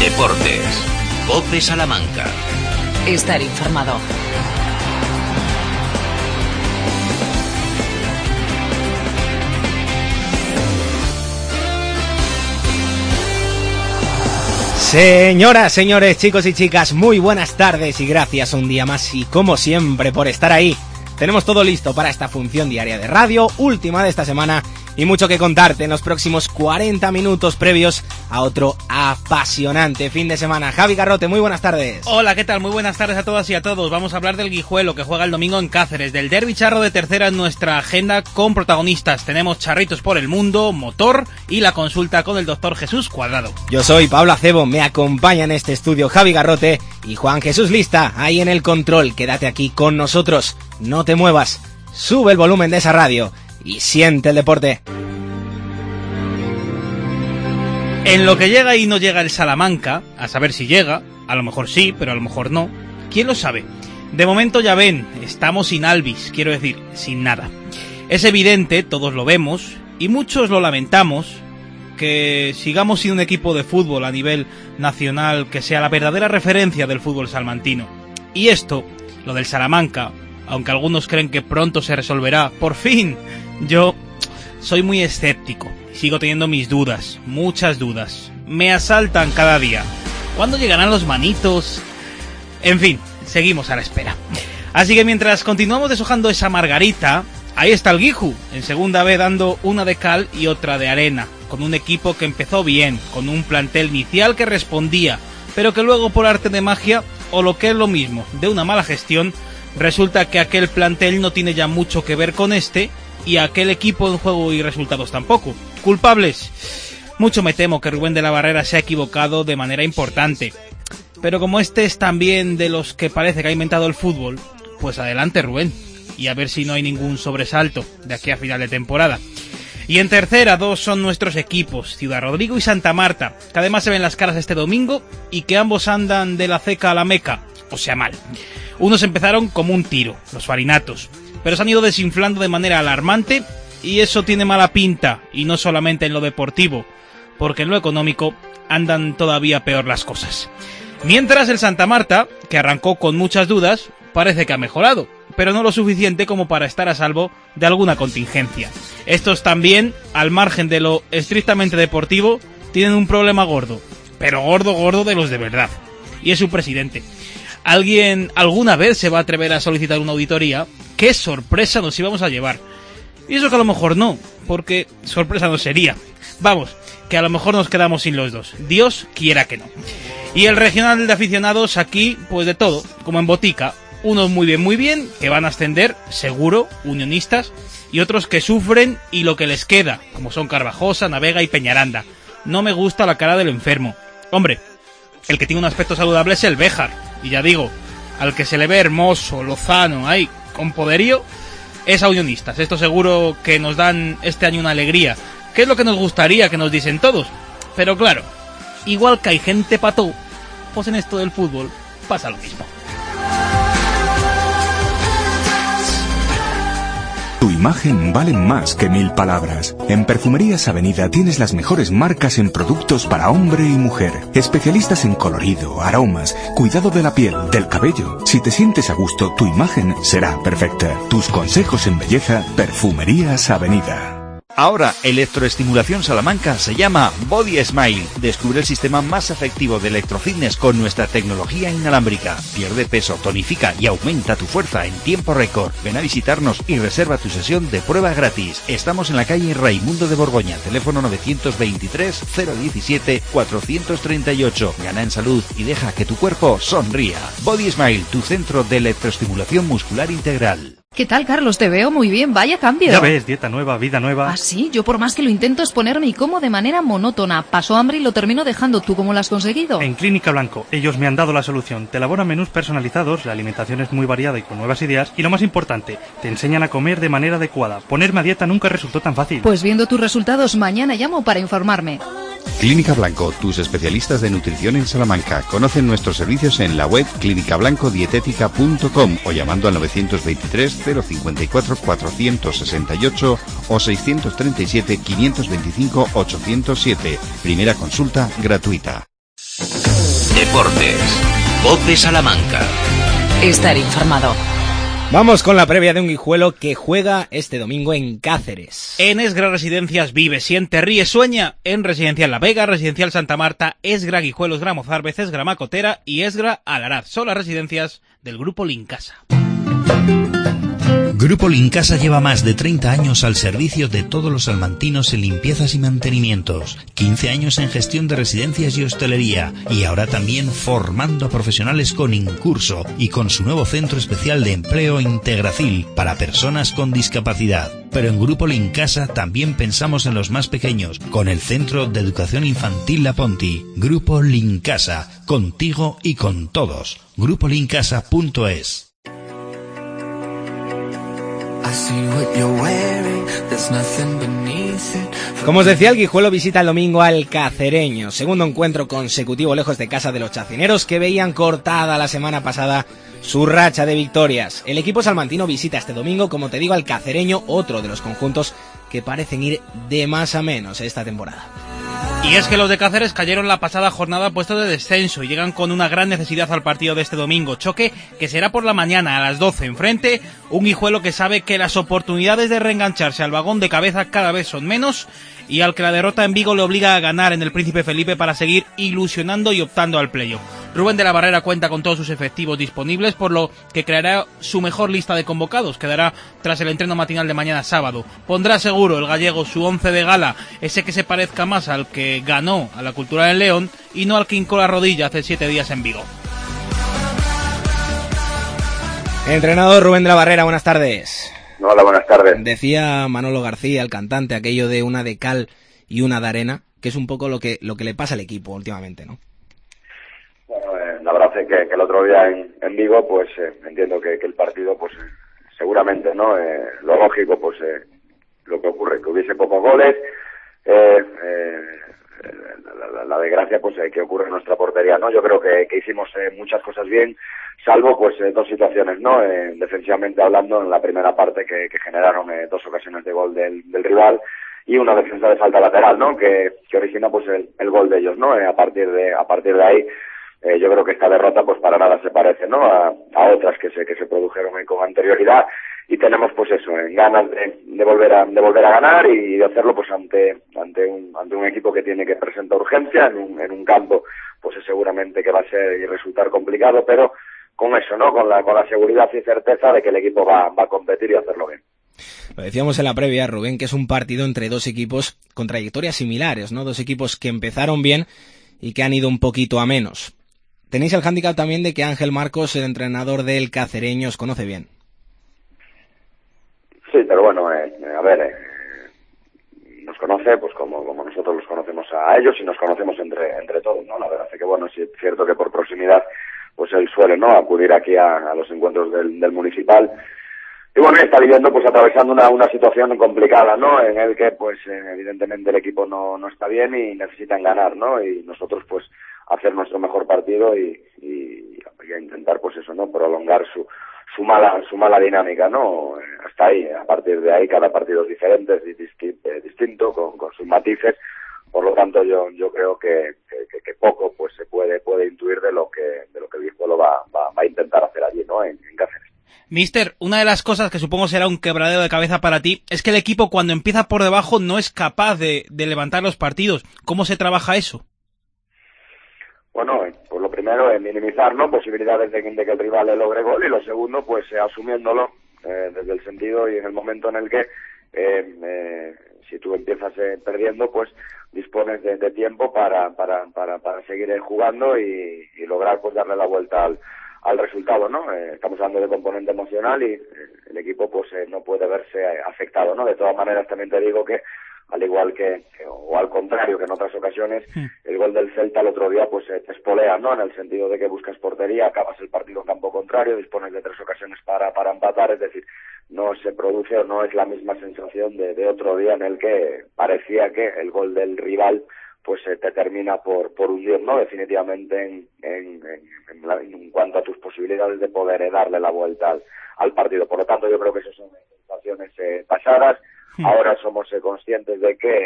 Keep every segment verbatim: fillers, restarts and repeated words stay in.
Deportes. COPE Salamanca. Estar informado. Señoras, señores, chicos y chicas, muy buenas tardes y gracias un día más y como siempre por estar ahí. Tenemos todo listo para esta función diaria de radio, última de esta semana, y mucho que contarte en los próximos cuarenta minutos previos a otro apasionante fin de semana. Javi Garrote, muy buenas tardes. Hola, ¿qué tal? Muy buenas tardes a todas y a todos. Vamos a hablar del Guijuelo, que juega el domingo en Cáceres, del derbi charro de tercera en nuestra agenda con protagonistas. Tenemos charritos por el mundo, motor y la consulta con el doctor Jesús Cuadrado. Yo soy Pablo Acebo, me acompaña en este estudio Javi Garrote y Juan Jesús Lista, ahí en el control. Quédate aquí con nosotros, no te muevas, sube el volumen de esa radio y siente el deporte. En lo que llega y no llega el Salamanca, a saber si llega, a lo mejor sí, pero a lo mejor no, ¿quién lo sabe? De momento ya ven, estamos sin Alvis, quiero decir, sin nada. Es evidente, todos lo vemos, y muchos lo lamentamos, que sigamos sin un equipo de fútbol a nivel nacional que sea la verdadera referencia del fútbol salmantino. Y esto, lo del Salamanca, aunque algunos creen que pronto se resolverá, por fin, yo soy muy escéptico. Sigo teniendo mis dudas, muchas dudas. Me asaltan cada día. ¿Cuándo llegarán los manitos? En fin, seguimos a la espera. Así que mientras continuamos deshojando esa margarita, ahí está el Guiju, en segunda B dando una de cal y otra de arena, con un equipo que empezó bien, con un plantel inicial que respondía, pero que luego por arte de magia, o lo que es lo mismo, de una mala gestión, resulta que aquel plantel no tiene ya mucho que ver con este, y aquel equipo en juego y resultados tampoco. ¿Culpables? Mucho me temo que Rubén de la Barrera se ha equivocado de manera importante. Pero como este es también de los que parece que ha inventado el fútbol, pues adelante Rubén, y a ver si no hay ningún sobresalto de aquí a final de temporada. Y en tercera, dos son nuestros equipos, Ciudad Rodrigo y Santa Marta, que además se ven las caras este domingo y que ambos andan de la ceca a la meca, o sea mal. Unos empezaron como un tiro, los farinatos, pero se han ido desinflando de manera alarmante y eso tiene mala pinta, y no solamente en lo deportivo, porque en lo económico andan todavía peor las cosas. Mientras el Santa Marta, que arrancó con muchas dudas, parece que ha mejorado, pero no lo suficiente como para estar a salvo de alguna contingencia. Estos también, al margen de lo estrictamente deportivo, tienen un problema gordo, pero gordo gordo de los de verdad, y es su presidente. ¿Alguien alguna vez se va a atrever a solicitar una auditoría? ¡Qué sorpresa nos íbamos a llevar! Y eso que a lo mejor no, porque sorpresa no sería. Vamos, que a lo mejor nos quedamos sin los dos. Dios quiera que no. Y el regional de aficionados aquí, pues de todo, como en botica. Unos muy bien, muy bien, que van a ascender, seguro, unionistas, y otros que sufren y lo que les queda, como son Carvajosa, Navega y Peñaranda. No me gusta la cara del enfermo. Hombre, el que tiene un aspecto saludable es el Béjar, y ya digo, al que se le ve hermoso, lozano, ahí, con poderío, es a unionistas. Esto seguro que nos dan este año una alegría, que es lo que nos gustaría que nos dicen todos. Pero claro, igual que hay gente pató, pues en esto del fútbol pasa lo mismo. Tu imagen vale más que mil palabras. En Perfumerías Avenida tienes las mejores marcas en productos para hombre y mujer. Especialistas en colorido, aromas, cuidado de la piel, del cabello. Si te sientes a gusto, tu imagen será perfecta. Tus consejos en belleza, Perfumerías Avenida. Ahora, Electroestimulación Salamanca se llama Body Smile. Descubre el sistema más efectivo de electrofitness con nuestra tecnología inalámbrica. Pierde peso, tonifica y aumenta tu fuerza en tiempo récord. Ven a visitarnos y reserva tu sesión de prueba gratis. Estamos en la calle Raimundo de Borgoña, teléfono novecientos veintitrés, cero diecisiete, cuatrocientos treinta y ocho. Gana en salud y deja que tu cuerpo sonría. Body Smile, tu centro de electroestimulación muscular integral. ¿Qué tal, Carlos? Te veo muy bien, vaya cambio. Ya ves, dieta nueva, vida nueva. ¿Ah, sí? Yo por más que lo intento es ponerme y como de manera monótona. Paso hambre y lo termino dejando. ¿Tú cómo lo has conseguido? En Clínica Blanco. Ellos me han dado la solución. Te elaboran menús personalizados, la alimentación es muy variada y con nuevas ideas. Y lo más importante, te enseñan a comer de manera adecuada. Ponerme a dieta nunca resultó tan fácil. Pues viendo tus resultados, mañana llamo para informarme. Clínica Blanco, tus especialistas de nutrición en Salamanca. Conocen nuestros servicios en la web clínica blanco dietética punto com o llamando al novecientos veintitrés, cero cincuenta y cuatro, cuatrocientos sesenta y ocho o seiscientos treinta y siete, quinientos veinticinco, ochocientos siete. Primera consulta gratuita. Deportes. Cope Salamanca. Estar informado. Vamos con la previa de un Guijuelo que juega este domingo en Cáceres. En Esgra Residencias vive, siente, ríe, sueña. En Residencial La Vega, Residencial Santa Marta, Esgra Guijuelo, Esgra Mozarvez, Esgra Macotera y Esgra Alaraz. Son las residencias del Grupo Lincasa. Grupo Lincasa lleva más de treinta años al servicio de todos los salmantinos en limpiezas y mantenimientos, quince años en gestión de residencias y hostelería, y ahora también formando a profesionales con Incurso y con su nuevo centro especial de empleo Integracil para personas con discapacidad. Pero en Grupo Lincasa también pensamos en los más pequeños, con el Centro de Educación Infantil La Ponti. Grupo Lincasa, contigo y con todos. grupo lincasa punto es. Como os decía, el Guijuelo visita el domingo al Cacereño, segundo encuentro consecutivo lejos de casa de los chacineros que veían cortada la semana pasada su racha de victorias. El equipo salmantino visita este domingo, como te digo, al Cacereño, otro de los conjuntos que parecen ir de más a menos esta temporada. Y es que los de Cáceres cayeron la pasada jornada puesto de descenso y llegan con una gran necesidad al partido de este domingo. Choque que será por la mañana a las doce. Enfrente, un Guijuelo que sabe que las oportunidades de reengancharse al vagón de cabeza cada vez son menos y al que la derrota en Vigo le obliga a ganar en el Príncipe Felipe para seguir ilusionando y optando al playoff. Rubén de la Barrera cuenta con todos sus efectivos disponibles, por lo que creará su mejor lista de convocados, que dará tras el entreno matinal de mañana sábado. Pondrá seguro el gallego su once de gala, ese que se parezca más al que ganó a la Cultural en León y no al que hincó la rodilla hace siete días en Vigo. Entrenador Rubén de la Barrera, buenas tardes. Hola, buenas tardes. Decía Manolo García, el cantante, aquello de una de cal y una de arena, que es un poco lo que lo que le pasa al equipo últimamente, ¿no? Bueno, eh, la verdad es que, que el otro día en, en Vigo, pues eh, entiendo que, que el partido, pues eh, seguramente, ¿no? Eh, lo lógico, pues eh, lo que ocurre, que hubiese pocos goles, eh, eh, la, la, la desgracia, pues eh, que ocurre en nuestra portería, ¿no? Yo creo que, que hicimos eh, muchas cosas bien, salvo pues eh, dos situaciones, ¿no? Eh, defensivamente hablando, en la primera parte que, que generaron eh, dos ocasiones de gol del, del rival y una defensa de falta lateral, ¿no? Que, que origina pues el, el gol de ellos, ¿no? Eh, a partir de a partir de ahí, eh, yo creo que esta derrota pues para nada se parece, ¿no? A, a otras que se que se produjeron eh, con anterioridad y tenemos pues eso, en eh, ganas de, de volver a de volver a ganar y de hacerlo pues ante ante un ante un equipo que tiene que presentar urgencia en un en un campo pues seguramente que va a ser y resultar complicado, pero con eso, ¿no? Con la, con la seguridad y certeza de que el equipo va, va a competir y hacerlo bien. Lo decíamos en la previa, Rubén, que es un partido entre dos equipos con trayectorias similares, ¿no? Dos equipos que empezaron bien y que han ido un poquito a menos. Tenéis el hándicap también de que Ángel Marcos, el entrenador del Cacereño, os conoce bien. Sí, pero bueno, eh, a ver, eh, nos conoce pues como, como nosotros los conocemos a ellos y nos conocemos entre, entre todos, ¿no? La verdad es que bueno, sí es cierto que por proximidad pues él suele, ¿no?, acudir aquí a, a los encuentros del, del municipal. Y bueno, está viviendo, pues atravesando una, una situación complicada, ¿no?, en el que, pues, eh, evidentemente el equipo no, no está bien y necesitan ganar, ¿no?, y nosotros, pues, hacer nuestro mejor partido y, y, y intentar, pues eso, ¿no?, prolongar su, su mala, su mala dinámica, ¿no?, hasta ahí. A partir de ahí, cada partido es diferente, es distinto, con, con sus matices. Por lo tanto, yo yo creo que, que, que poco pues se puede puede intuir de lo que de lo que el Guijuelo va, va, va a intentar hacer allí, ¿no?, en, en Cáceres. Mister, una de las cosas que supongo será un quebradero de cabeza para ti es que el equipo cuando empieza por debajo no es capaz de, de levantar los partidos. ¿Cómo se trabaja eso? Bueno, pues lo primero es minimizar, ¿no?, posibilidades de, de que el rival le logre gol, y lo segundo, pues eh, asumiéndolo eh, desde el sentido y en el momento en el que eh, eh, si tú empiezas eh, perdiendo, pues dispones de, de tiempo para para para para seguir eh, jugando y, y lograr pues darle la vuelta al al resultado, ¿no? Eh, estamos hablando de componente emocional y eh, el equipo pues eh, no puede verse eh, afectado, ¿no? De todas maneras también te digo que al igual que, que o al contrario que en otras ocasiones, sí, el gol del Celta el otro día pues eh, te espolea, ¿no?, en el sentido de que buscas portería, acabas el partido en campo contrario, dispones de tres ocasiones para para empatar, es decir, no se produce o no es la misma sensación de, de otro día en el que parecía que el gol del rival pues eh, te termina por por hundir, ¿no?, definitivamente en en, en, en, la, en cuanto a tus posibilidades de poder eh, darle la vuelta al, al partido. Por lo tanto, yo creo que esas son sensaciones eh, pasadas. Ahora somos eh, conscientes de que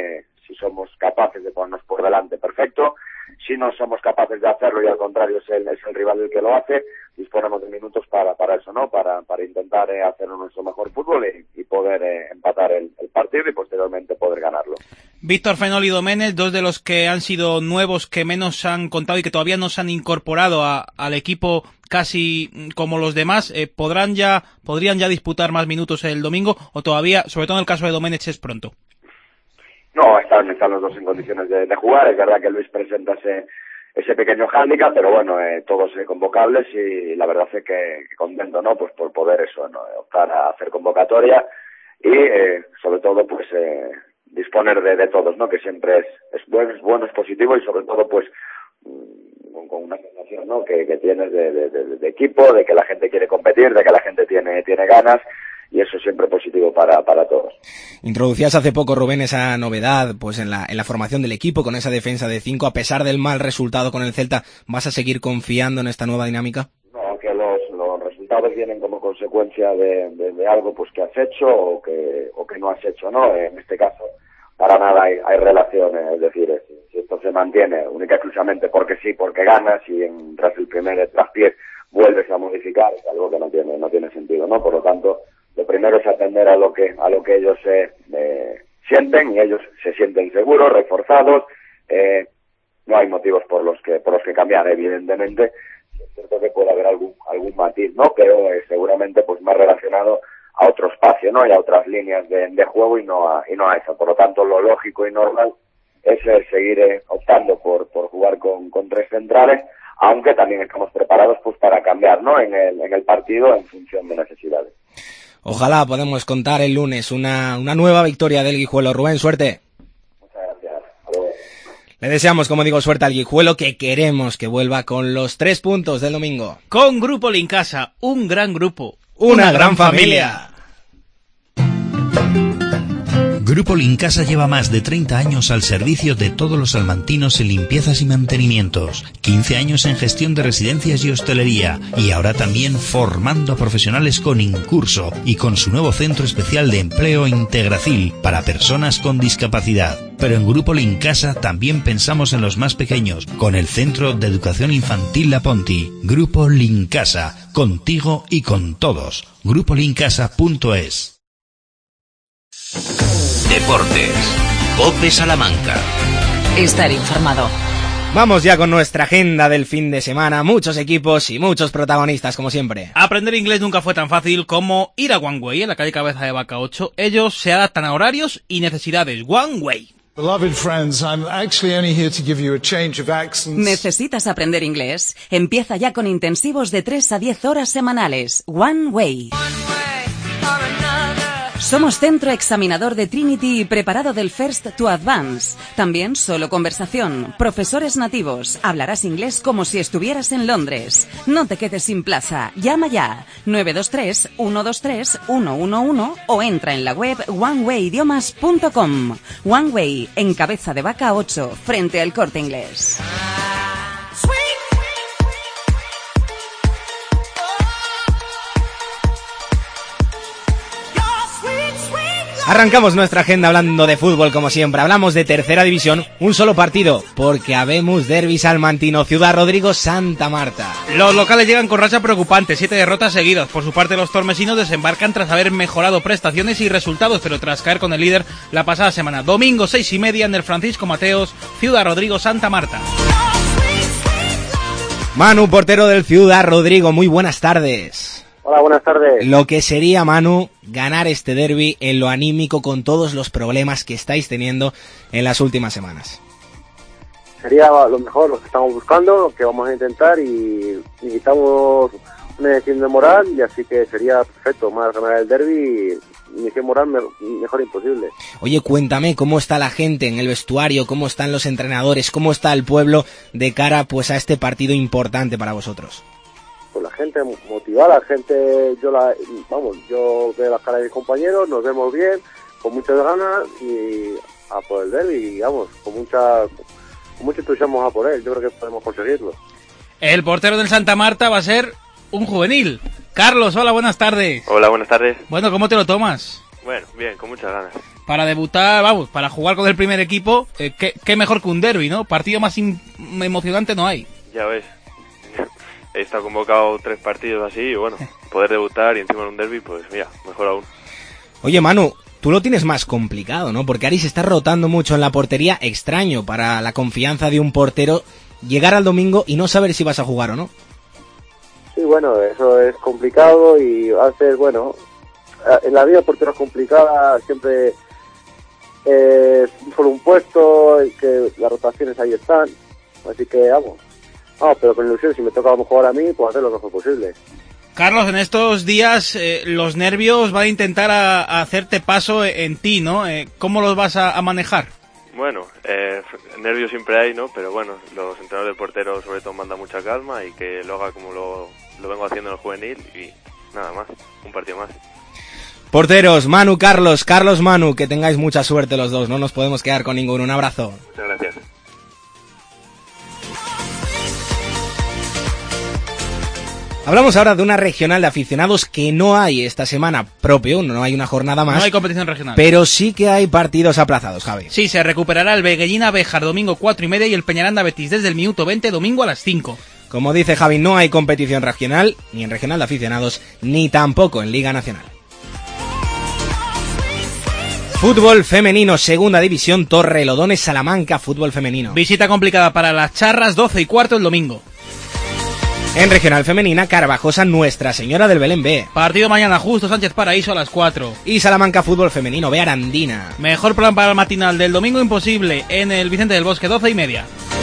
Si somos capaces de ponernos por delante, perfecto. Si no somos capaces de hacerlo y al contrario es el, es el rival el que lo hace, disponemos de minutos para, para eso, ¿no? Para, para intentar eh, hacer nuestro mejor fútbol y, y poder eh, empatar el, el partido y posteriormente poder ganarlo. Víctor Fenol y Doménez, dos de los que han sido nuevos, que menos han contado y que todavía no se han incorporado a, al equipo casi como los demás, eh, ¿podrán ya, podrían ya disputar más minutos el domingo o todavía, sobre todo en el caso de Doménez, es pronto? No, están, están los dos en condiciones de, de jugar. Es verdad que Luis presenta ese, ese pequeño hándicap, pero bueno, eh, todos eh, convocables y la verdad es que, que contento, ¿no? Pues por poder eso, ¿no? Optar a hacer convocatoria y eh, sobre todo pues eh, disponer de, de todos, ¿no? Que siempre es, es bueno, es bueno, es positivo y sobre todo pues con, con una sensación, ¿no? Que, que tienes de, de, de, de equipo, de que la gente quiere competir, de que la gente tiene, tiene ganas. Y eso es siempre positivo para, para todos. Introducías hace poco, Rubén, esa novedad pues en la, en la formación del equipo, con esa defensa de cinco. A pesar del mal resultado con el Celta, ¿vas a seguir confiando en esta nueva dinámica? No, que los, los resultados vienen como consecuencia de, de, de algo pues que has hecho o que, o que no has hecho, ¿no? En este caso, para nada hay, hay relaciones, es decir, si, si esto se mantiene única y exclusivamente porque sí, porque ganas y en, tras el primer traspié vuelves a modificar, es algo que no tiene, no tiene sentido, ¿no? Por lo tanto, lo primero es atender a lo que a lo que ellos eh, eh, sienten y ellos se sienten seguros, reforzados. Eh, no hay motivos por los que por los que cambiar, evidentemente. Es cierto que puede haber algún algún matiz, ¿no? Pero eh, seguramente pues más relacionado a otro espacio, ¿no? Y a otras líneas de, de juego y no a y no a eso. Por lo tanto, lo lógico y normal es eh, seguir eh, optando por por jugar con con tres centrales, aunque también estamos preparados pues para cambiar, ¿no? En el en el partido en función de necesidades. Ojalá podamos contar el lunes una, una nueva victoria del Guijuelo. Rubén, suerte. Muchas gracias. Adiós. Le deseamos, como digo, suerte al Guijuelo, que queremos que vuelva con los tres puntos del domingo. Con Grupo Lincasa, un gran grupo. Una, una gran, gran familia. familia. Grupo Lincasa lleva más de treinta años al servicio de todos los salmantinos en limpiezas y mantenimientos, quince años en gestión de residencias y hostelería, y ahora también formando a profesionales con Incurso y con su nuevo centro especial de empleo Integracil para personas con discapacidad. Pero en Grupo Lincasa también pensamos en los más pequeños, con el Centro de Educación Infantil La Ponti. Grupo Lincasa, contigo y con todos. grupo lincasa punto es. Deportes. COPE Salamanca. Estar informado. Vamos ya con nuestra agenda del fin de semana. Muchos equipos y muchos protagonistas, como siempre. Aprender inglés nunca fue tan fácil como ir a One Way, en la calle Cabeza de Vaca ocho. Ellos se adaptan a horarios y necesidades. One Way. Beloved friends, I'm actually only here to give you a change of accents. ¿Necesitas aprender inglés? Empieza ya con intensivos de tres a diez horas semanales. One Way. Somos centro examinador de Trinity y preparado del First to Advance. También solo conversación, profesores nativos. Hablarás inglés como si estuvieras en Londres. No te quedes sin plaza. Llama ya nueve dos tres, uno dos tres, uno uno uno o entra en la web one way idiomas punto com. One Way, en Cabeza de Vaca ocho, frente al Corte Inglés. Arrancamos nuestra agenda hablando de fútbol, como siempre. Hablamos de tercera división, un solo partido, porque habemos derbi salmantino, Ciudad Rodrigo, Santa Marta. Los locales llegan con racha preocupante, siete derrotas seguidas. Por su parte, los tormesinos desembarcan tras haber mejorado prestaciones y resultados, pero tras caer con el líder la pasada semana. Domingo, seis y media, en el Francisco Mateos, Ciudad Rodrigo, Santa Marta. Manu, portero del Ciudad Rodrigo, muy buenas tardes. Hola, buenas tardes. Lo que sería, Manu, ganar este derbi en lo anímico con todos los problemas que estáis teniendo en las últimas semanas. Sería lo mejor, lo que estamos buscando, lo que vamos a intentar y necesitamos una inyección de moral y así que sería perfecto, más ganar el derbi y inyección moral mejor imposible. Oye, cuéntame, ¿cómo está la gente en el vestuario? ¿Cómo están los entrenadores? ¿Cómo está el pueblo de cara pues a este partido importante para vosotros? Pues la gente motivada, la gente, yo la, vamos, yo veo las caras de mis compañeros, nos vemos bien, con muchas ganas y a por el derbi, vamos, con mucha, con mucho entusiasmo a por él, yo creo que podemos conseguirlo. El portero del Santa Marta va a ser un juvenil. Carlos, hola, buenas tardes. Hola, buenas tardes. Bueno, ¿cómo te lo tomas? Bueno, bien, con muchas ganas. para debutar, vamos, para jugar con el primer equipo, eh, qué, qué mejor que un derbi, ¿no? Partido más in- emocionante no hay. Ya ves, he estado convocado tres partidos así y bueno, poder debutar y encima en un derbi, pues mira, mejor aún. Oye, Manu, tú lo tienes más complicado, ¿no? Porque Ari se está rotando mucho en la portería, extraño para la confianza de un portero llegar al domingo y no saber si vas a jugar o no. Sí, bueno, eso es complicado y va a ser, bueno, en la vida portero es complicada, siempre eh, solo un puesto, y que las rotaciones ahí están, así que vamos, vamos, pero con ilusión, si me toca a lo mejor a mí, pues hacer lo mejor posible. Carlos, en estos días eh, los nervios van a intentar a, a hacerte paso en ti, ¿no? Eh, ¿Cómo los vas a, a manejar? Bueno, eh, nervios siempre hay, ¿no? Pero bueno, los entrenadores de porteros sobre todo mandan mucha calma y que lo haga como lo, lo vengo haciendo en el juvenil y nada más, un partido más. Porteros, Manu, Carlos, Carlos, Manu, que tengáis mucha suerte los dos, no nos podemos quedar con ninguno. Un abrazo. Muchas gracias. Hablamos ahora de una regional de aficionados que no hay esta semana propio, no hay una jornada más. No hay competición regional. Pero sí que hay partidos aplazados, Javi. Sí, se recuperará el Beguellina Béjar domingo cuatro y media y el Peñaranda Betis desde el minuto veinte domingo a las cinco. Como dice Javi, no hay competición regional, ni en regional de aficionados, ni tampoco en Liga Nacional. Fútbol femenino, segunda división, Torrelodones, Salamanca, fútbol femenino. Visita complicada para las Charras, doce y cuarto el domingo. En regional femenina, Carvajosa, Nuestra Señora del Belén B. Partido mañana, Justo Sánchez Paraíso a las cuatro. Y Salamanca fútbol femenino, B Arandina. Mejor plan para el matinal del domingo imposible en el Vicente del Bosque, doce y media.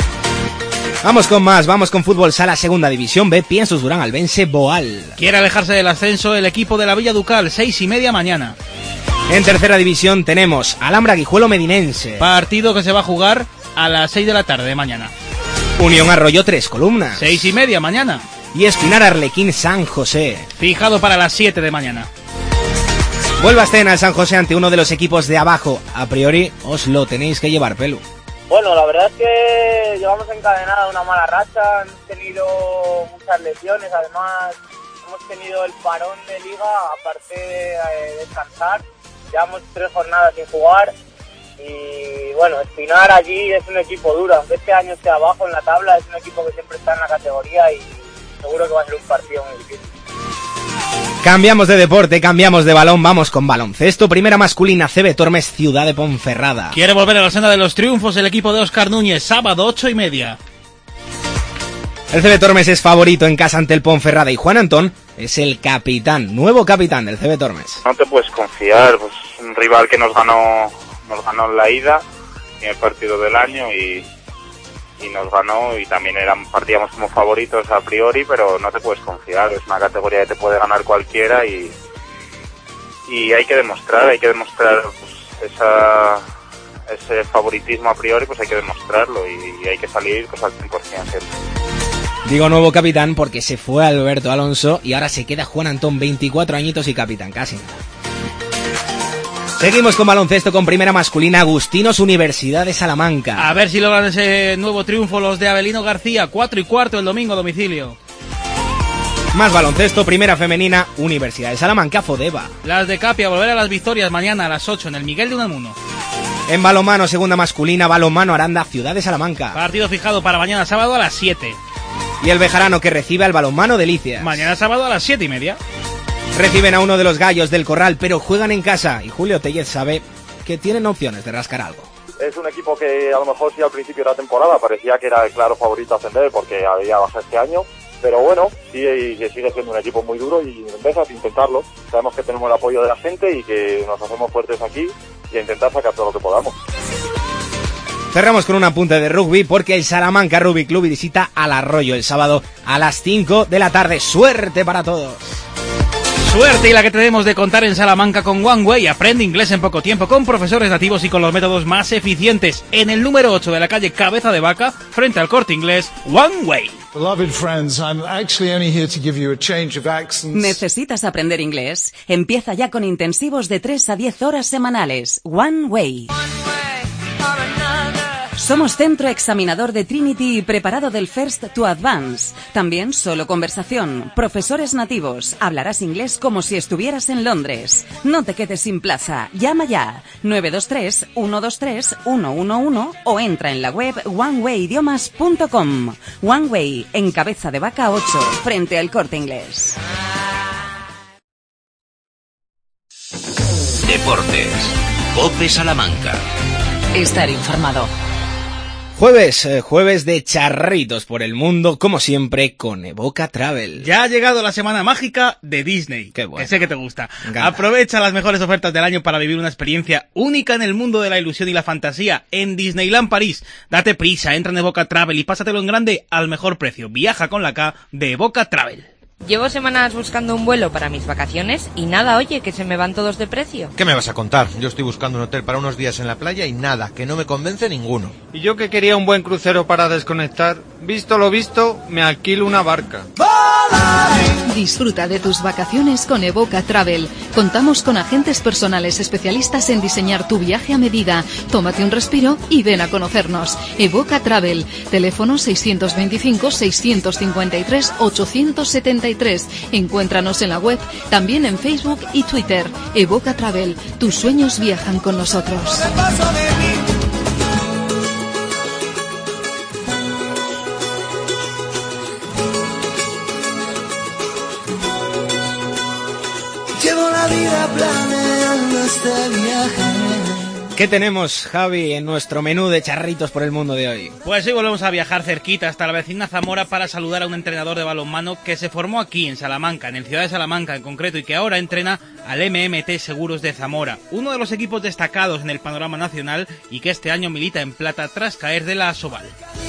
Vamos con más, vamos con fútbol sala, segunda división B, Piensos Durán Albense, Boal. Quiere alejarse del ascenso el equipo de la Villa Ducal, seis y media mañana. En tercera división tenemos Alhambra Guijuelo Medinense. Partido que se va a jugar a las seis de la tarde de mañana. Unión Arroyo, tres columnas. Seis y media mañana. Y Espinar Arlequín San José. Fijado para las siete de mañana. Vuelva a escena el San José ante uno de los equipos de abajo. A priori os lo tenéis que llevar, Pelu. Bueno, la verdad es que llevamos encadenada una mala racha, hemos tenido muchas lesiones, además hemos tenido el parón de liga, aparte de eh, descansar, llevamos tres jornadas sin jugar y bueno, Espinar allí es un equipo duro, aunque este año esté abajo en la tabla, es un equipo que siempre está en la categoría y seguro que va a ser un partido muy difícil. Cambiamos de deporte, cambiamos de balón, vamos con baloncesto. Primera masculina, C B Tormes, Ciudad de Ponferrada. Quiere volver a la senda de los triunfos el equipo de Óscar Núñez, sábado ocho y media. El C B Tormes es favorito en casa ante el Ponferrada y Juan Antón es el capitán, nuevo capitán del C B Tormes. No te puedes confiar, pues un rival que nos ganó, nos ganó en la ida, en el partido del año y... y nos ganó y también eran partíamos como favoritos a priori, pero no te puedes confiar, es una categoría que te puede ganar cualquiera y y hay que demostrar, hay que demostrar pues, esa ese favoritismo a priori, pues hay que demostrarlo y, y hay que salir pues al cien por ciento siempre. Digo nuevo capitán porque se fue Alberto Alonso y ahora se queda Juan Antón, veinticuatro añitos y capitán, casi. Seguimos con baloncesto con primera masculina, Agustinos Universidad de Salamanca. A ver si logran ese nuevo triunfo los de Avelino García, cuatro y cuarto el domingo a domicilio. Más baloncesto, primera femenina, Universidad de Salamanca, Fodeva. Las de Capia volver a las victorias mañana a las ocho en el Miguel de Unamuno. En balonmano, segunda masculina, balonmano Aranda, Ciudad de Salamanca. Partido fijado para mañana sábado a las siete. Y el Bejarano que recibe al balonmano Delicias. Mañana sábado a las siete y media. Reciben a uno de los gallos del Corral, pero juegan en casa. Y Julio Tellez sabe que tienen opciones de rascar algo. Es un equipo que a lo mejor sí al principio de la temporada parecía que era el claro favorito a ascender porque había bajado este año. Pero bueno, sí, que sigue siendo un equipo muy duro y empiezas a intentarlo. Sabemos que tenemos el apoyo de la gente y que nos hacemos fuertes aquí y a intentar sacar todo lo que podamos. Cerramos con un apunte de rugby porque el Salamanca Rugby Club visita al Arroyo el sábado a las cinco de la tarde. ¡Suerte para todos! Suerte y la que tenemos de contar en Salamanca con One Way. Aprende inglés en poco tiempo con profesores nativos y con los métodos más eficientes. En el número ocho de la calle Cabeza de Vaca, frente al Corte Inglés, One Way. Beloved friends, I'm actually only here to give you a change of accents. ¿Necesitas aprender inglés? Empieza ya con intensivos de tres a diez horas semanales. One Way. Somos centro examinador de Trinity y preparado del First to Advance. También solo conversación, profesores nativos. Hablarás inglés como si estuvieras en Londres. No te quedes sin plaza. Llama ya nueve dos tres, uno dos tres, uno uno uno o entra en la web one way idiomas punto com. One Way, en Cabeza de Vaca ocho, frente al Corte Inglés. Deportes. COPE Salamanca. Estar informado. Jueves, eh, jueves de charritos por el mundo, como siempre, con Evoca Travel. Ya ha llegado la semana mágica de Disney. Qué bueno. Que sé que te gusta. Aprovecha las mejores ofertas del año para vivir una experiencia única en el mundo de la ilusión y la fantasía en Disneyland París. Date prisa, entra en Evoca Travel y pásatelo en grande al mejor precio. Viaja con la K de Evoca Travel. Llevo semanas buscando un vuelo para mis vacaciones y nada, oye, que se me van todos de precio. ¿Qué me vas a contar? Yo estoy buscando un hotel para unos días en la playa y nada, que no me convence ninguno. Y yo que quería un buen crucero para desconectar, visto lo visto, me alquilo una barca. Disfruta de tus vacaciones con Evoca Travel. Contamos con agentes personales especialistas en diseñar tu viaje a medida. Tómate un respiro y ven a conocernos. Evoca Travel. Teléfono seis dos cinco, seis cinco tres, ocho siete tres. Encuéntranos en la web, también en Facebook y Twitter. Evoca Travel. Tus sueños viajan con nosotros. Llevo la vida planeando este viaje. ¿Qué tenemos, Javi, en nuestro menú de charritos por el mundo de hoy? Pues hoy volvemos a viajar cerquita hasta la vecina Zamora para saludar a un entrenador de balonmano que se formó aquí en Salamanca, en el Ciudad de Salamanca en concreto, y que ahora entrena al M M T Seguros de Zamora, uno de los equipos destacados en el panorama nacional y que este año milita en plata tras caer de la Asobal.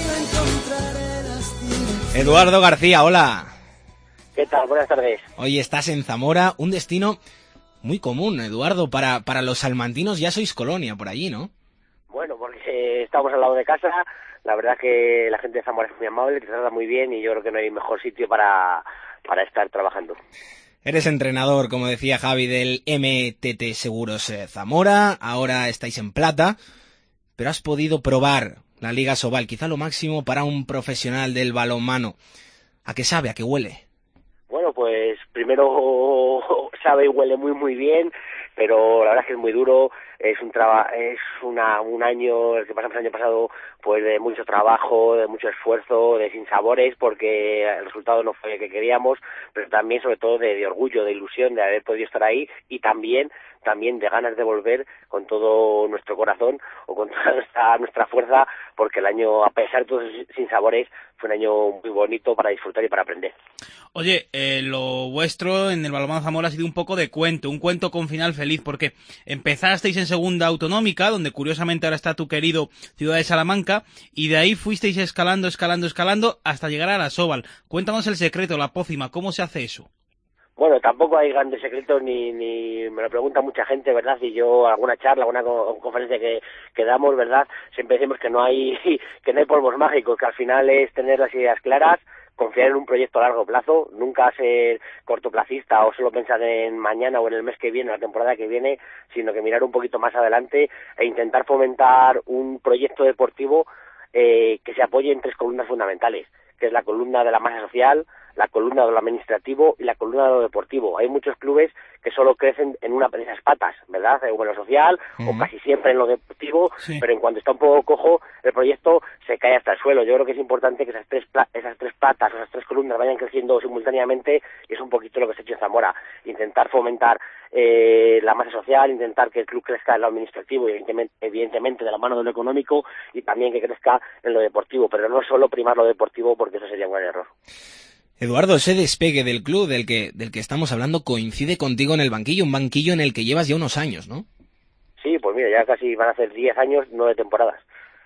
Eduardo García, hola. ¿Qué tal? Buenas tardes. Hoy estás en Zamora, un destino muy común, Eduardo, para, para los salmantinos. Ya sois colonia por allí, ¿no? Bueno, porque estamos al lado de casa. La verdad que la gente de Zamora es muy amable, te trata muy bien y yo creo que no hay mejor sitio para, para estar trabajando. Eres entrenador, como decía Javi, del M T T Seguros eh, Zamora. Ahora estáis en plata, pero has podido probar la Liga Asobal, quizá lo máximo para un profesional del balonmano. ¿A qué sabe? ¿A qué huele? Bueno, pues primero sabe y huele muy muy bien, pero la verdad es que es muy duro, es un traba, es una, un año, el que pasamos el año pasado, pues de mucho trabajo, de mucho esfuerzo, de sinsabores, porque el resultado no fue el que queríamos, pero también sobre todo de, de orgullo, de ilusión de haber podido estar ahí y también también de ganas de volver con todo nuestro corazón o con toda nuestra, nuestra fuerza, porque el año, a pesar de todos esos sinsabores, fue un año muy bonito para disfrutar y para aprender. Oye, eh, lo vuestro en el balonmano Zamora ha sido un poco de cuento, un cuento con final feliz, porque empezasteis en segunda autonómica, donde curiosamente ahora está tu querido Ciudad de Salamanca, y de ahí fuisteis escalando, escalando, escalando, hasta llegar a la Asobal. Cuéntanos el secreto, la pócima, ¿cómo se hace eso? Bueno, tampoco hay grandes secretos, ni, ni me lo pregunta mucha gente, ¿verdad? Y yo, alguna charla, alguna co- conferencia que, que damos, ¿verdad? Siempre decimos que no hay que no hay polvos mágicos, que al final es tener las ideas claras, confiar en un proyecto a largo plazo, nunca ser cortoplacista o solo pensar en mañana o en el mes que viene, la temporada que viene, sino que mirar un poquito más adelante e intentar fomentar un proyecto deportivo eh, que se apoye en tres columnas fundamentales, que es la columna de la masa social, la columna de lo administrativo y la columna de lo deportivo. Hay muchos clubes que solo crecen en una de esas patas, ¿verdad? O en lo social, uh-huh. o casi siempre en lo deportivo, sí. Pero en cuanto está un poco cojo, el proyecto se cae hasta el suelo. Yo creo que es importante que esas tres pla- esas tres patas, esas tres columnas vayan creciendo simultáneamente, y es un poquito lo que se ha hecho en Zamora. Intentar fomentar eh, la masa social, intentar que el club crezca en lo administrativo y evidentemente, evidentemente de la mano de lo económico, y también que crezca en lo deportivo, pero no solo primar lo deportivo, porque eso sería un gran error. Eduardo, ese despegue del club del que del que estamos hablando coincide contigo en el banquillo, un banquillo en el que llevas ya unos años, ¿no? Sí, pues mira, ya casi van a hacer diez años, nueve temporadas.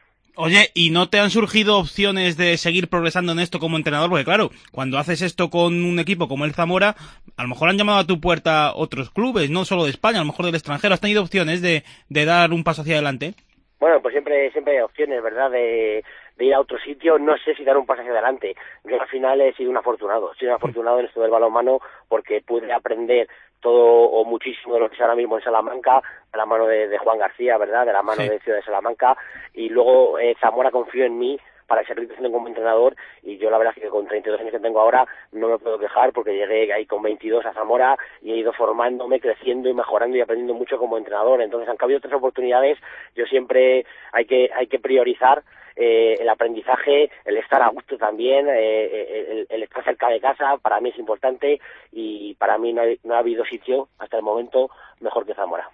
Oye, ¿y no te han surgido opciones de seguir progresando en esto como entrenador? Porque claro, cuando haces esto con un equipo como el Zamora, a lo mejor han llamado a tu puerta otros clubes, no solo de España, a lo mejor del extranjero. ¿Has tenido opciones de, de dar un paso hacia adelante? Bueno, pues siempre siempre hay opciones, ¿verdad?, de... de de ir a otro sitio, no sé si dar un paso hacia adelante. Yo al final he sido un afortunado, he sido un afortunado en esto del balonmano porque pude aprender todo o muchísimo de lo que es ahora mismo en Salamanca, de la mano de, de Juan García, ¿verdad?, de la mano sí. de Ciudad de Salamanca, y luego eh, Zamora confió en mí para seguir creciendo como entrenador, y yo la verdad es que con treinta y dos años que tengo ahora no me puedo quejar porque llegué ahí con veintidós a Zamora y he ido formándome, creciendo y mejorando y aprendiendo mucho como entrenador. Entonces han habido otras oportunidades. Yo siempre hay que hay que priorizar eh, el aprendizaje, el estar a gusto también, eh, el, el estar cerca de casa, para mí es importante, y para mí no, hay, no ha habido sitio hasta el momento mejor que Zamora.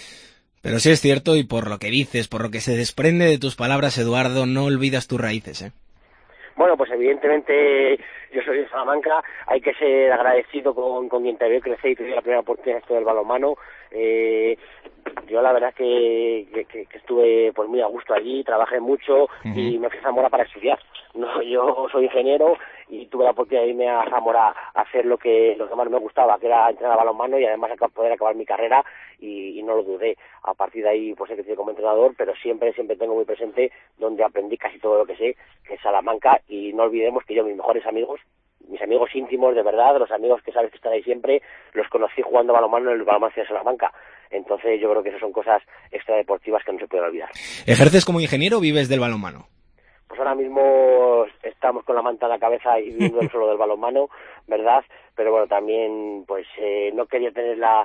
Pero sí es cierto, y por lo que dices, por lo que se desprende de tus palabras, Eduardo, no olvidas tus raíces, ¿eh? Bueno, pues evidentemente yo soy de Salamanca, hay que ser agradecido con, con quien te vio crecer y te dio la primera oportunidad en esto del balonmano. Eh, yo la verdad que, que, que estuve pues muy a gusto allí, trabajé mucho uh-huh. y me fui a Zamora para estudiar. No, yo soy ingeniero y tuve la oportunidad de irme a Zamora a hacer lo que lo que más me gustaba, que era entrenar balonmano y además poder acabar mi carrera, y, y no lo dudé. A partir de ahí pues he crecido como entrenador, pero siempre siempre tengo muy presente donde aprendí casi todo lo que sé, que es Salamanca, y no olvidemos que yo, mis mejores amigos, mis amigos íntimos de verdad, los amigos que sabes que están ahí siempre, los conocí jugando balonmano en el balonmano de Salamanca. Entonces yo creo que esas son cosas extradeportivas que no se pueden olvidar. ¿Ejerces como ingeniero o vives del balonmano? Pues ahora mismo estamos con la manta en la cabeza y viviendo solo del balonmano, ¿verdad? Pero bueno, también pues eh, no quería tener la...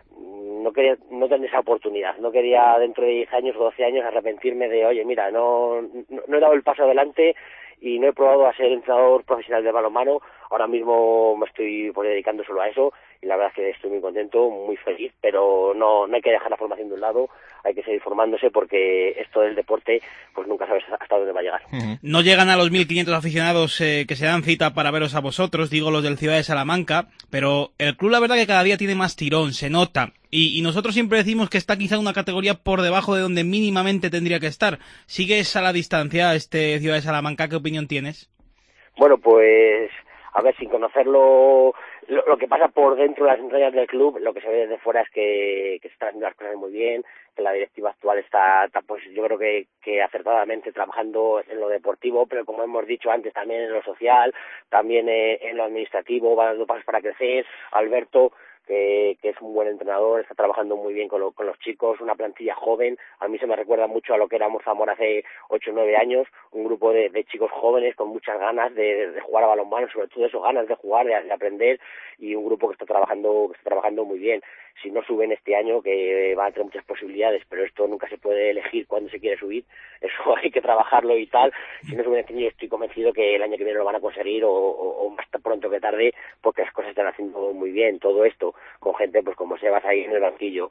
no quería no tener esa oportunidad, no quería dentro de diez años o doce años arrepentirme de, oye, mira, no, no, no he dado el paso adelante y no he probado a ser entrenador profesional de balonmano. Ahora mismo me estoy pues, dedicando solo a eso, y la verdad es que estoy muy contento, muy feliz, pero no, no hay que dejar la formación de un lado, hay que seguir formándose, porque esto del deporte pues nunca sabes hasta dónde va a llegar. Uh-huh. No llegan a los mil quinientos aficionados eh, que se dan cita para veros a vosotros, digo los del Ciudad de Salamanca, pero el club la verdad que cada día tiene más tirón, se nota, y, y nosotros siempre decimos que está quizá una categoría por debajo de donde mínimamente tendría que estar. ¿Sigues a la distancia este Ciudad de Salamanca? ¿Qué opinión tienes? Bueno, pues a ver, sin conocerlo, lo, lo que pasa por dentro de las entrañas del club, lo que se ve desde fuera es que, que se están haciendo las cosas muy bien, que la directiva actual está, está pues yo creo que, que acertadamente trabajando en lo deportivo, pero como hemos dicho antes, también en lo social, también eh, en lo administrativo, van dando pasos para crecer. Alberto, que, que es un buen entrenador, está trabajando muy bien con, lo, con los chicos, una plantilla joven. A mí se me recuerda mucho a lo que éramos Zamora hace ocho o nueve años, un grupo de, de chicos jóvenes con muchas ganas de, de jugar a balonmano, sobre todo eso, ganas de jugar, de, de aprender, y un grupo que está trabajando que está trabajando muy bien. Si no suben este año, que van a tener muchas posibilidades, pero esto nunca se puede elegir cuándo se quiere subir, eso hay que trabajarlo y tal. Si no suben este año, estoy convencido que el año que viene lo van a conseguir, o, o, o más pronto que tarde, porque las cosas están haciendo muy bien. Todo esto con gente pues como Sebas ahí en el banquillo,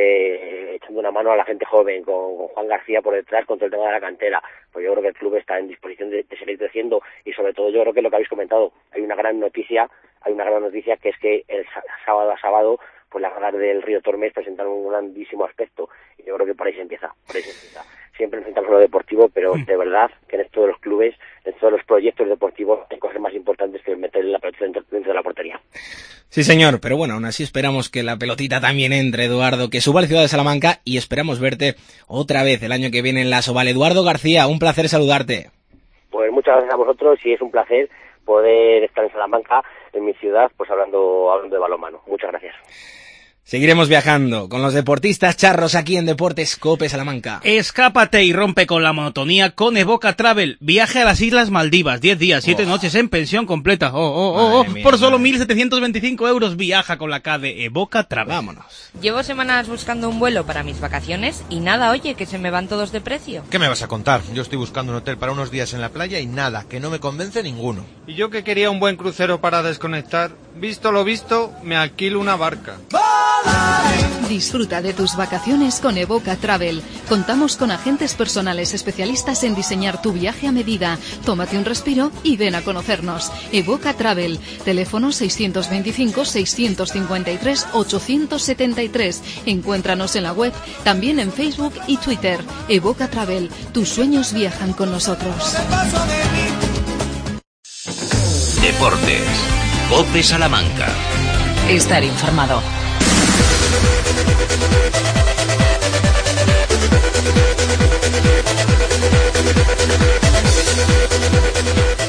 eh, echando una mano a la gente joven, con, con Juan García por detrás con todo el tema de la cantera. Pues yo creo que el club está en disposición de, de seguir creciendo, y sobre todo yo creo que lo que habéis comentado, hay una gran noticia, hay una gran noticia que es que el sábado a sábado pues las ganas del Río Tormes presentaron un grandísimo aspecto, y yo creo que por ahí se empieza, por ahí se empieza. Siempre nos centramos en lo deportivo, pero de verdad que en esto de los clubes, en todos los proyectos deportivos, hay cosas más importantes que meter la pelota dentro, dentro de la portería. Sí, señor, pero bueno, aún así esperamos que la pelotita también entre, Eduardo, que suba al Ciudad de Salamanca, y esperamos verte otra vez el año que viene en la Soval. Eduardo García, un placer saludarte. Pues muchas gracias a vosotros, y es un placer poder estar en Salamanca, en mi ciudad, pues hablando, hablando de balonmano. Muchas gracias. Seguiremos viajando con los deportistas charros aquí en Deportes Cope Salamanca. Escápate y rompe con la monotonía con Evoca Travel. Viaje a las Islas Maldivas, diez días, siete oh. noches en pensión completa. Oh, oh, oh, oh. Mía, por solo mil setecientos veinticinco euros. Viaja con la K de Evoca Travel. Vámonos. Llevo semanas buscando un vuelo para mis vacaciones y nada, oye, que se me van todos de precio. ¿Qué me vas a contar? Yo estoy buscando un hotel para unos días en la playa y nada, que no me convence ninguno. Y yo que quería un buen crucero para desconectar, visto lo visto, me alquilo una barca. Disfruta de tus vacaciones con Evoca Travel. Contamos con agentes personales especialistas en diseñar tu viaje a medida. Tómate un respiro y ven a conocernos. Evoca Travel. Teléfono seiscientos veinticinco, seiscientos cincuenta y tres, ochocientos setenta y tres. Encuéntranos en la web, también en Facebook y Twitter. Evoca Travel. Tus sueños viajan con nosotros. Deportes. Cope Salamanca. Estar informado.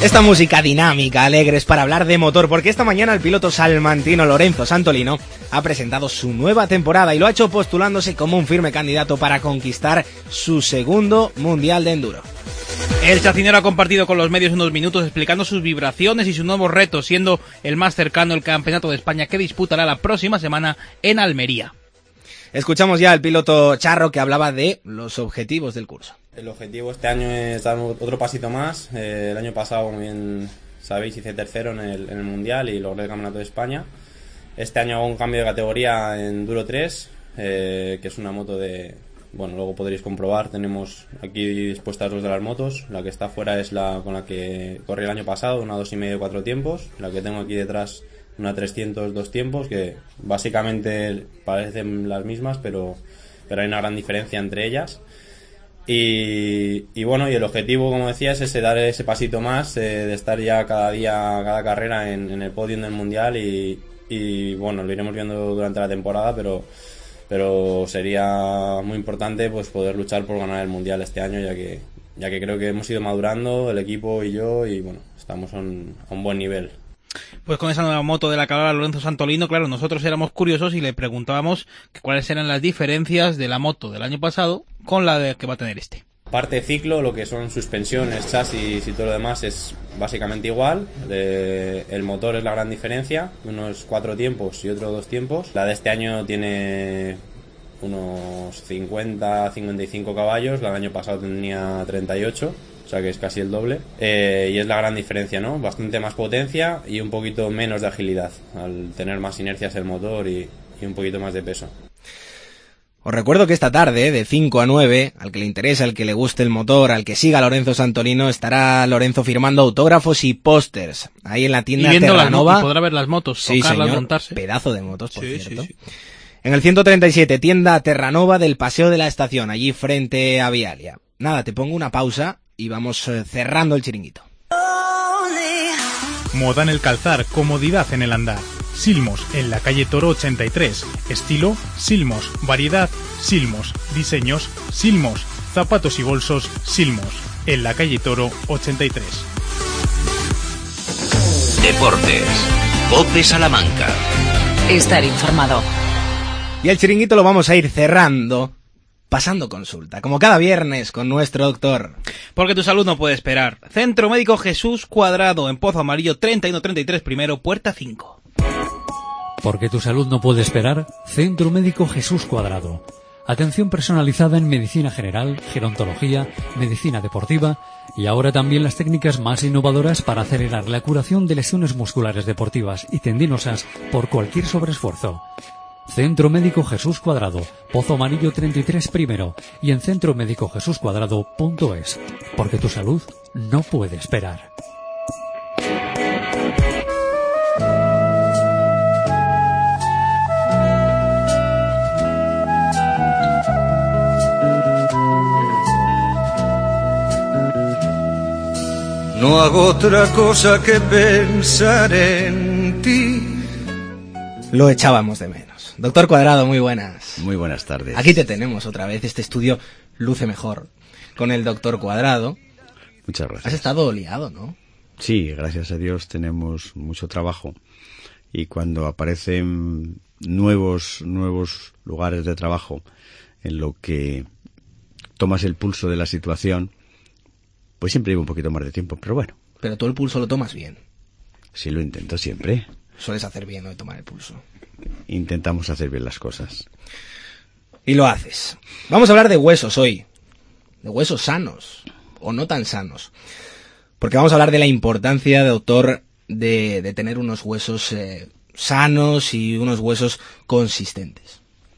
Esta música dinámica, alegre, es para hablar de motor, porque esta mañana el piloto salmantino Lorenzo Santolino ha presentado su nueva temporada y lo ha hecho postulándose como un firme candidato para conquistar su segundo Mundial de Enduro. El chacinero ha compartido con los medios unos minutos explicando sus vibraciones y sus nuevos retos, siendo el más cercano el Campeonato de España que disputará la próxima semana en Almería. Escuchamos ya al piloto charro que hablaba de los objetivos del curso. El objetivo este año es dar otro pasito más. Eh, el año pasado, como bien sabéis, hice tercero en el, en el Mundial y logré el Campeonato de España. Este año hago un cambio de categoría en Enduro tres, eh, que es una moto de... Bueno, luego podréis comprobar, tenemos aquí dispuestas dos de las motos. La que está afuera es la con la que corrí el año pasado, una dos y medio, cuatro tiempos. La que tengo aquí detrás, una trescientos, dos tiempos, que básicamente parecen las mismas, pero, pero hay una gran diferencia entre ellas. Y, y bueno, y el objetivo, como decía, es ese, dar ese pasito más, eh, de estar ya cada día, cada carrera en, en el podio del Mundial y, y bueno, lo iremos viendo durante la temporada, pero pero sería muy importante pues poder luchar por ganar el Mundial este año, ya que ya que creo que hemos ido madurando el equipo y yo, y bueno, estamos a un, a un buen nivel. Pues con esa nueva moto de la que hablaba Lorenzo Santolino, claro, nosotros éramos curiosos y le preguntábamos que cuáles eran las diferencias de la moto del año pasado con la de que va a tener este. Parte de ciclo, lo que son suspensiones, chasis y todo lo demás es básicamente igual. De, el motor es la gran diferencia, uno es cuatro tiempos y otro dos tiempos. La de este año tiene unos cincuenta, cincuenta y cinco caballos, la del año pasado tenía treinta y ocho. O sea que es casi el doble, eh, y es la gran diferencia, ¿no? Bastante más potencia y un poquito menos de agilidad, al tener más inercias el motor y, y un poquito más de peso. Os recuerdo que esta tarde, de cinco a nueve, al que le interesa, al que le guste el motor, al que siga a Lorenzo Santolino, estará Lorenzo firmando autógrafos y pósters ahí en la tienda Terranova. Y podrá ver las motos, sí, tocarlas, señor, montarse. Pedazo de motos, por sí, cierto. Sí, sí. En el ciento treinta y siete, tienda Terranova del Paseo de la Estación, allí frente a Vialia. Nada, te pongo una pausa y vamos cerrando el chiringuito. Moda en el calzar, comodidad en el andar. Silmos, en la calle Toro ochenta y tres. Estilo, Silmos. Variedad, Silmos. Diseños, Silmos. Zapatos y bolsos, Silmos. En la calle Toro ochenta y tres. Deportes. COPE Salamanca. Estar informado. Y el chiringuito lo vamos a ir cerrando pasando consulta, como cada viernes con nuestro doctor. Porque tu salud no puede esperar. Centro Médico Jesús Cuadrado, en Pozo Amarillo treinta y uno treinta y tres primero, puerta cinco. Porque tu salud no puede esperar, Centro Médico Jesús Cuadrado. Atención personalizada en medicina general, gerontología, medicina deportiva y ahora también las técnicas más innovadoras para acelerar la curación de lesiones musculares deportivas y tendinosas por cualquier sobreesfuerzo. Centro Médico Jesús Cuadrado, Pozo Amarillo treinta y tres primero y en centro médico jesús cuadrado punto es, porque tu salud no puede esperar. No hago otra cosa que pensar en ti. Lo echábamos de menos. Doctor Cuadrado, muy buenas. Muy buenas tardes. Aquí te tenemos otra vez. Este estudio luce mejor con el doctor Cuadrado. Muchas gracias. Has estado liado, ¿no? Sí, gracias a Dios tenemos mucho trabajo. Y cuando aparecen nuevos, nuevos lugares de trabajo en lo que tomas el pulso de la situación, pues siempre lleva un poquito más de tiempo, pero bueno. Pero tú el pulso lo tomas bien. Sí, lo intento siempre. Sueles hacer bien, ¿no?, de tomar el pulso. Intentamos hacer bien las cosas. Y lo haces. Vamos a hablar de huesos hoy. De huesos sanos. O no tan sanos. Porque vamos a hablar de la importancia, doctor, de, de tener unos huesos eh, sanos y unos huesos consistentes.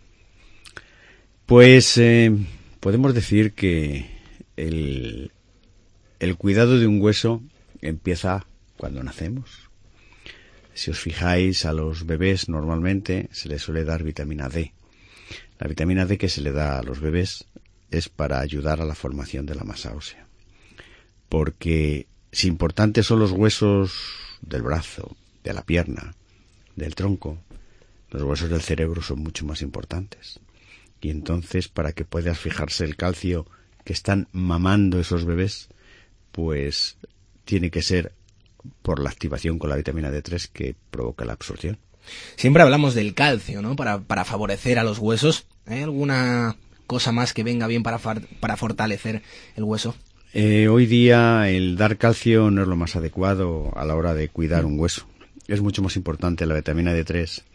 Pues eh, podemos decir que el, el cuidado de un hueso empieza cuando nacemos. Si os fijáis, a los bebés normalmente se les suele dar vitamina D. La vitamina D que se le da a los bebés es para ayudar a la formación de la masa ósea. Porque si importantes son los huesos del brazo, de la pierna, del tronco, los huesos del cerebro son mucho más importantes. Y entonces, para que puedas fijarse el calcio que están mamando esos bebés, pues tiene que ser por la activación con la vitamina D tres que provoca la absorción. Siempre hablamos del calcio, ¿no? Para, para favorecer a los huesos. ¿Hay alguna cosa más que venga bien para, far, para fortalecer el hueso? Eh, hoy día el dar calcio no es lo más adecuado a la hora de cuidar un hueso. Es mucho más importante la vitamina D tres.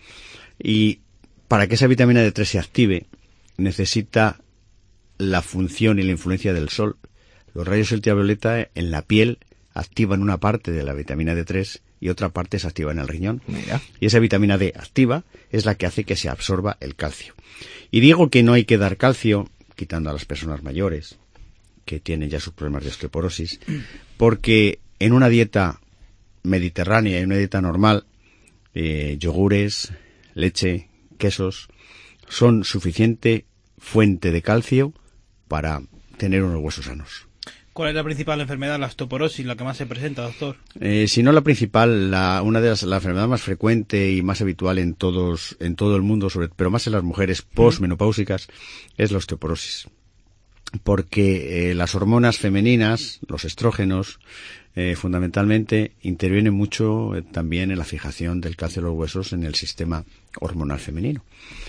Y para que esa vitamina D tres se active, necesita la función y la influencia del sol. Los rayos ultravioleta en la piel activan una parte de la vitamina D tres y otra parte se activa en el riñón. Mira. Y esa vitamina D activa es la que hace que se absorba el calcio. Y digo que no hay que dar calcio, quitando a las personas mayores, que tienen ya sus problemas de osteoporosis, porque en una dieta mediterránea y una dieta normal, eh, yogures, leche, quesos, son suficiente fuente de calcio para tener unos huesos sanos. ¿Cuál es la principal enfermedad, la osteoporosis, la que más se presenta, doctor? Eh, si no la principal, la, una de las la enfermedad más frecuente y más habitual en todos, en todo el mundo, sobre, pero más en las mujeres postmenopáusicas, es la osteoporosis. Porque eh, las hormonas femeninas, los estrógenos, eh, fundamentalmente intervienen mucho eh, también en la fijación del calcio de los huesos en el sistema hormonal femenino.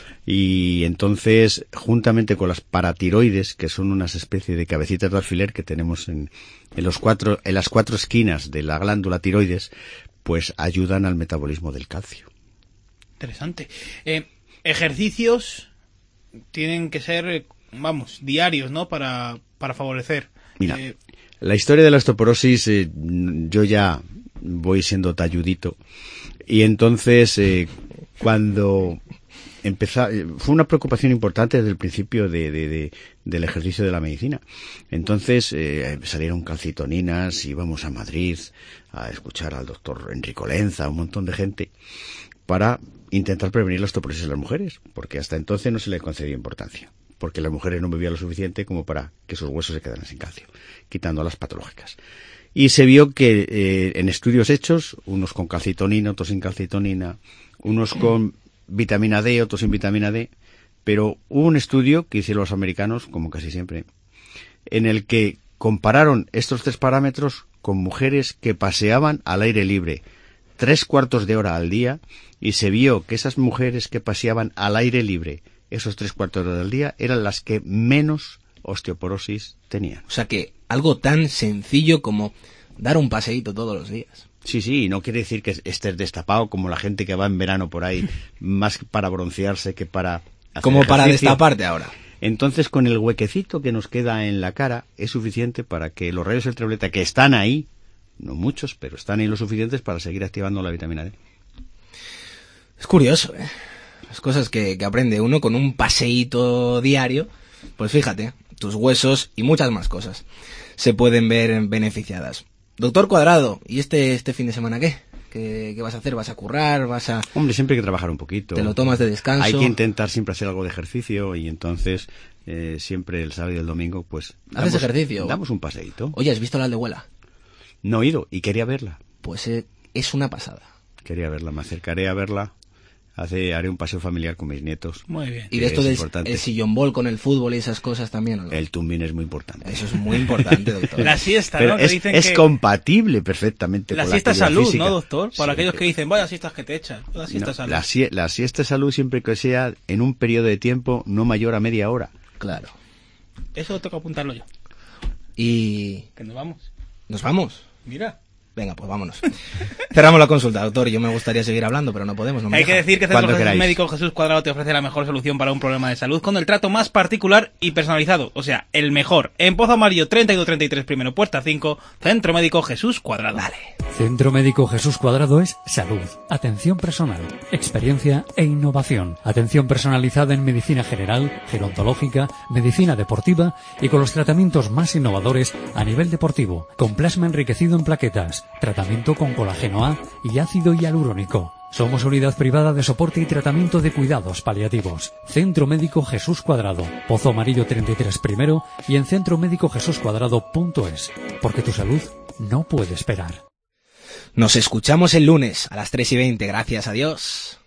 Y entonces, juntamente con las paratiroides, que son unas especies de cabecitas de alfiler que tenemos en, en, los cuatro, en las cuatro esquinas de la glándula tiroides, pues ayudan al metabolismo del calcio. Interesante. Eh, ejercicios tienen que ser, vamos, diarios, ¿no? Para, para favorecer. Mira, eh, la historia de la osteoporosis, eh, yo ya voy siendo talludito. Y entonces, eh, cuando... Empezó, fue una preocupación importante desde el principio de, de, de, del ejercicio de la medicina. Entonces eh, salieron calcitoninas, íbamos a Madrid a escuchar al doctor Enrico Lenza, un montón de gente, para intentar prevenir la osteoporosis en las mujeres, porque hasta entonces no se le concedía importancia, porque las mujeres no bebían lo suficiente como para que sus huesos se quedaran sin calcio, quitando las patológicas. Y se vio que eh, en estudios hechos, unos con calcitonina, otros sin calcitonina, unos con vitamina D, otros sin vitamina D, pero hubo un estudio que hicieron los americanos, como casi siempre, en el que compararon estos tres parámetros con mujeres que paseaban al aire libre tres cuartos de hora al día, y se vio que esas mujeres que paseaban al aire libre esos tres cuartos de hora al día eran las que menos osteoporosis tenían. O sea que algo tan sencillo como dar un paseíto todos los días. Sí, sí, y no quiere decir que estés destapado como la gente que va en verano por ahí, más para broncearse que para hacer como ejercicio. Para destaparte ahora. Entonces, con el huequecito que nos queda en la cara, es suficiente para que los rayos ultravioleta que están ahí, no muchos, pero están ahí lo suficientes para seguir activando la vitamina D. Es curioso, ¿eh? Las cosas que, que aprende uno con un paseíto diario, pues fíjate, tus huesos y muchas más cosas se pueden ver beneficiadas. Doctor Cuadrado, ¿y este este fin de semana qué? ¿Qué, qué vas a hacer? ¿Vas a currar? ¿Vas a...? Hombre, siempre hay que trabajar un poquito. ¿Te lo tomas de descanso? Hay que intentar siempre hacer algo de ejercicio y entonces eh, siempre el sábado y el domingo pues... ¿Haces damos, ejercicio? Damos un paseíto. Oye, ¿has visto la Aldehuela? No he ido y quería verla. Pues eh, es una pasada. Quería verla, me acercaré a verla. Hace, haré un paseo familiar con mis nietos. Muy bien. ¿Y de esto del el sillón bol con el fútbol y esas cosas también, ¿o no? El tumbín es muy importante. Eso es muy importante, doctor. La siesta, Pero ¿no? Que es, dicen es que compatible perfectamente la con la siesta actividad salud, física. ¿no, doctor? Para Sí. aquellos que dicen, vaya siestas que te echan. La siesta No, salud. La, sie- la siesta es salud siempre que sea en un periodo de tiempo no mayor a media hora. Claro. Eso tengo que apuntarlo yo. Y... Que nos vamos. ¿Nos vamos? Mira. Venga, pues vámonos. Cerramos la consulta, doctor. Yo me gustaría seguir hablando, pero no podemos. No me Hay que dejan. decir que Cuando Centro queráis. Médico Jesús Cuadrado te ofrece la mejor solución para un problema de salud con el trato más particular y personalizado. O sea, el mejor. En Pozo Amarillo treinta y dos treinta y tres, primero puerta cinco, Centro Médico Jesús Cuadrado. Vale. Centro Médico Jesús Cuadrado es salud, atención personal, experiencia e innovación. Atención personalizada en medicina general, gerontológica, medicina deportiva y con los tratamientos más innovadores a nivel deportivo. Con plasma enriquecido en plaquetas, tratamiento con colágeno A y ácido hialurónico. Somos unidad privada de soporte y tratamiento de cuidados paliativos. Centro Médico Jesús Cuadrado, Pozo Amarillo treinta y tres primero y en centro médico jesús cuadrado punto es. Porque tu salud no puede esperar. Nos escuchamos el lunes a las tres y veinte. Gracias, adiós.